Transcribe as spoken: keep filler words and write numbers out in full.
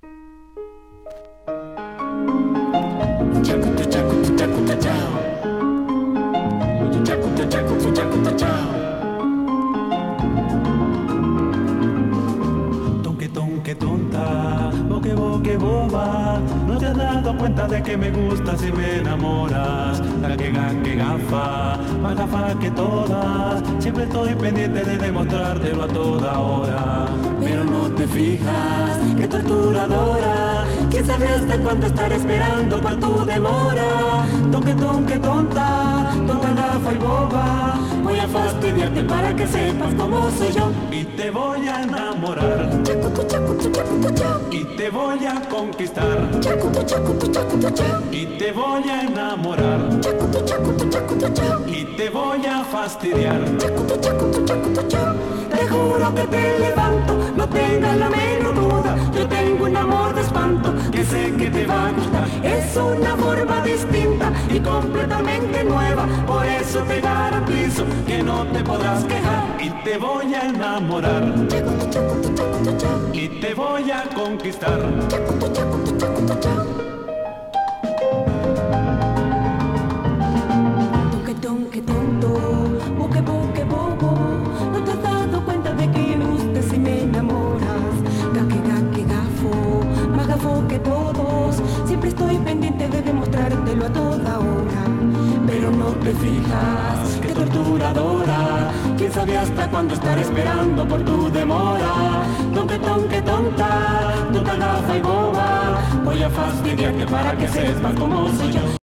Tonque, tonque, tonta, boque, boque, boba. No te has dado cuenta de que me gustas y me enamoras. La que que gafa, más gafa que todas. Siempre estoy pendiente de demostrártelo a toda hora. Pero no te fijas, que torturadora. ¿Quién sabe hasta cuándo estar esperando por tu demora? Tonque, tonque, tonta, tonta, gafa y boba. Voy a fastidiarte para que sepas cómo soy yo. Y te voy a enamorar. Y te voy a conquistar. Y te voy a enamorar. Y te voy a fastidiar. Te juro que te levanto, no tengas la menor duda. Yo tengo un amor de espanto Que sé que te va a gustar. Es una forma distinta y completamente nueva. Por eso te garantizo Que no te podrás quejar. Y te voy a enamorar. Y te voy a conquistar. Tonque, tonque, tonto, boque, boque, bobo. No te has dado cuenta de que me gustas y me enamoras. Gaque, gaque, gafo, más gafo que todos. Siempre estoy pendiente de demostrártelo a toda hora. Pero no te fijas, que torturadora. ¿Quién sabe hasta cuándo estar esperando por tu demora? Tonque, tonque, tonta, tonta, gafa y boba. Voy a fastidiarte para que sepas cómo soy yo.